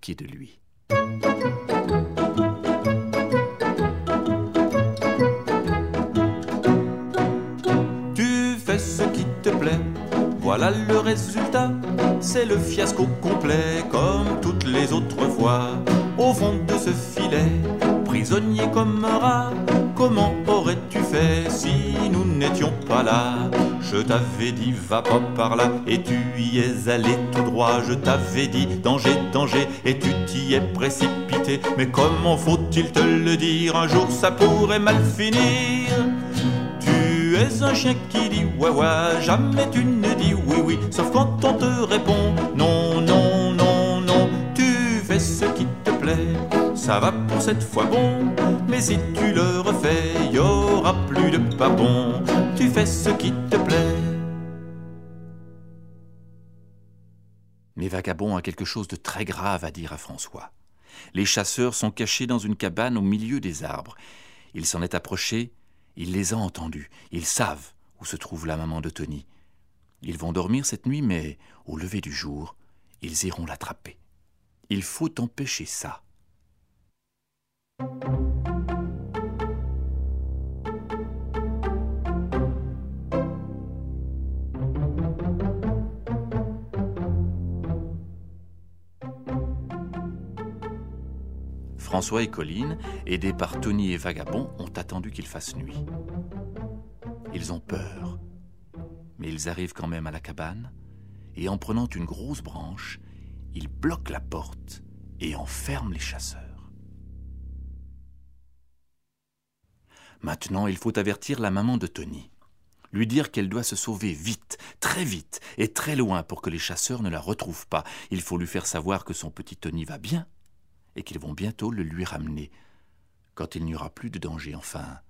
pied de lui. Tu fais ce qui te plaît, voilà le résultat. C'est le fiasco complet, comme toutes les autres fois. Au fond de ce filet, prisonnier comme un rat, comment aurais-tu fait si nous n'étions pas là? Je t'avais dit va pas par là, et tu y es allé tout droit. Je t'avais dit danger, danger, et tu t'y es précipité. Mais comment faut-il te le dire? Un jour ça pourrait mal finir. Tu es un chien qui dit ouais ouais, jamais tu ne dis oui oui, sauf quand on te répond non non non non. Tu fais ce qui te plaît, ça va pour cette fois bon, mais si tu le refais, y aura plus de pardon. Tu fais ce qui te plaît. Mais Vagabond a quelque chose de très grave à dire à François. Les chasseurs sont cachés dans une cabane au milieu des arbres. Il s'en est approché, il les a entendus, ils savent où se trouve la maman de Tony. Ils vont dormir cette nuit, mais au lever du jour, ils iront l'attraper. Il faut empêcher ça. François et Colline, aidés par Tony et Vagabond, ont attendu qu'il fasse nuit. Ils ont peur, mais ils arrivent quand même à la cabane, et en prenant une grosse branche, ils bloquent la porte et enferment les chasseurs. Maintenant, il faut avertir la maman de Tony, lui dire qu'elle doit se sauver vite, très vite et très loin pour que les chasseurs ne la retrouvent pas. Il faut lui faire savoir que son petit Tony va bien et qu'ils vont bientôt le lui ramener, quand il n'y aura plus de danger, enfin,